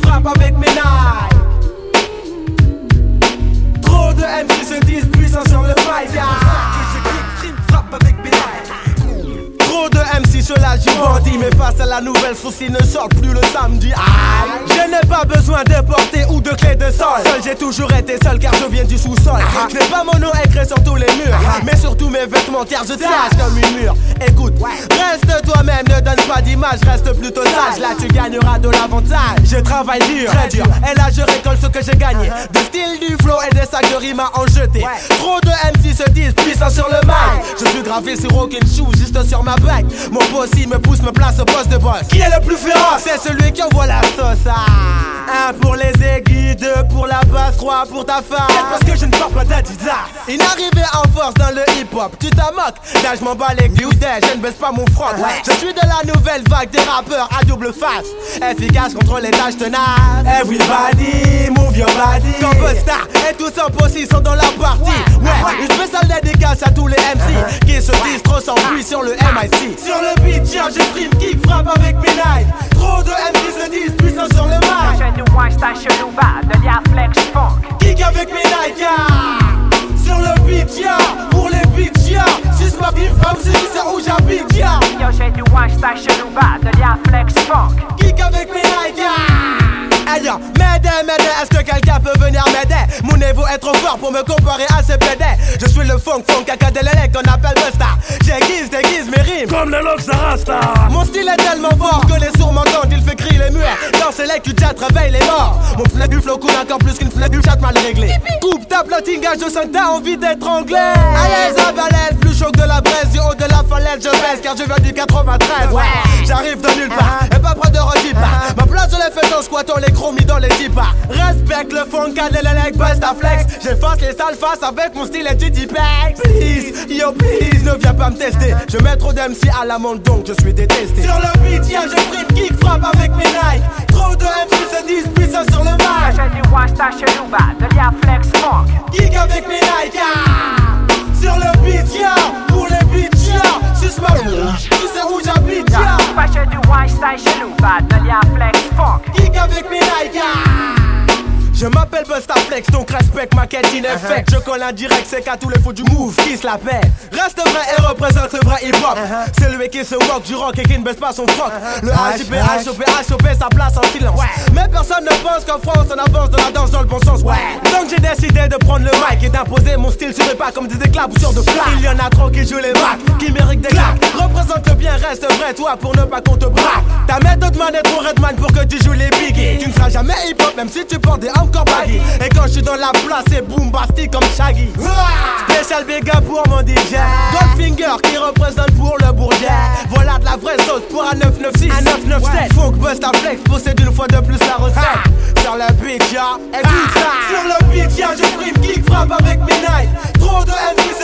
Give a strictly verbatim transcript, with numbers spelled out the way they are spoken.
frappe avec mes knives. Trop de M C se disent puissants sur le mic. Je kick, frime, frappe avec mes knives. Trop de M C se lâchent du bandit, mais face à la nouvelle sauce, ne sortent plus le samedi. Aïe. Je n'ai pas besoin de porter ou de clé de sol. Seul j'ai toujours été seul car je viens du sous-sol. Je n'ai pas mon nom écrit sur tous les murs, mais surtout mes vêtements car je tâche comme une mur. Écoute, reste toi-même, ne donne pas d'image, reste plutôt sage. Là tu gagneras de l'avantage. Je travaille dur, très dur, et là je récolte ce que j'ai gagné. Du style, du flow et des sacs de rimes à en jeter. Trop de M C se disent puissants sur le mic. Je suis gravé sur aucune shoe, juste sur ma bague. Mon boss il me pousse, me place au poste de boss. Qui est le plus féroce? C'est celui qui envoie la sauce. Ah. Un pour les aiguilles, deux pour la basse, trois pour ta femme. C'est parce que je ne parle pas d'Adidas. Une arrivée en force dans le hip-hop, tu t'en moques. Là je m'en bats les couilles, je ne baisse pas mon front. Je suis de la nouvelle vague des rappeurs à double face, efficace contre les tâches tenaces. Everybody, move your body. Comme Busta et tous son posse sont dans la partie. Ouais, une spéciale dédicace à tous les M C qui se disent trop sans bruit sur le M I C. Sur le beat, tiens, je frime, kick, frappe avec mes knives. Trop de M C se disent puissants sur le mic. J'ai du Weinstein chelou bas, de l'Ia Flex Funk. Kick avec mes knives, yeah. Sur le beat, yeah. Pour les beats, yeah. Juste ma bif, comme si c'est où j'habite, yeah. Yo, j'ai du Weinstein chelou bas, de l'Ia Flex Funk. Kick avec mes knives, yeah. Hey yo, m'aider, m'aider, est-ce que quelqu'un peut venir m'aider? Mon niveau est trop fort pour me comparer à ces pédés. Je suis le funk, funk, caca de l'élec qu'on appelle Busta. J'aiguise, déguise mes rimes comme les locks à Rasta. Mon style est tellement fort que les sourds m'entendent, il fait crier les muets. Dans ces legs, tu chat, réveille les morts. Mon flèche du flow coule encore plus qu'une flèche du chat mal réglé. Coupe, tape, la tingage, je sens que t'as envie d'être anglais. À l'aise, à balèze, plus chaud que de la braise. Du haut de la falaise, je baisse car je viens du quatre-vingt-treize. Ouais, j'arrive de nulle part, et pas près de Rodipa. Ma place, je l'ai fait en squattant les mis dans les tipas. Respecte le funk, Cadillac, Busta Flex. J'efface les sales faces avec mon style et du T-Pex. Please, yo please, ne viens pas me tester. Je mets trop d'M C à l'amende donc je suis détesté. Sur le beat, yeah, je frime, kick, frappe avec mes knives. Trop de M C se disent puissants sur le mic. J'ai du Weinstein chelou bas, de l'Ia Flex Funk. Kick avec mes knives, yeah. Sur le beat, yeah. Pour les beats, yeah. Suce ma bouche, tu sais où j'habite, yeah. J'ai du Weinstein chelou bas, de l'Ia Flex Funk. Kick avec mes knives, yeah. Je m'appelle Busta Flex, donc respecte ma quête in effect. Je colle en direct, c'est qu'à tous les faux du move qui se la pète. Reste vrai et représente le vrai hip-hop. C'est lui qui se walk du rock et qui ne baisse pas son froc. Le H J P, H O P, H O P, sa place en silence. Mais personne ne pense qu'en France on avance dans la danse dans le bon sens. Donc j'ai décidé de prendre le mic et d'imposer mon style sur les pas comme des éclaboussures de flamme. Il y en a trop qui jouent les macs, qui méritent des claques. Représente le bien, reste vrai toi pour ne pas qu'on te braque. Ta méthode man est trop redman pour que tu joues les biggies. Tu ne seras jamais hip-hop même si tu portes des encore baggy. Et quand je suis dans la place c'est boombastique comme Shaggy. Spécial big up pour mon D J Goldfinger qui représente pour le Bourget. Voilà de la vraie sauce pour un neuf neuf six, un neuf neuf sept. Funk Busta Flex possède une fois de plus la recette. Sur le beat ya, écoute ça. Sur le beat ya, je frime, kick, frappe avec mes knives. Trop de M C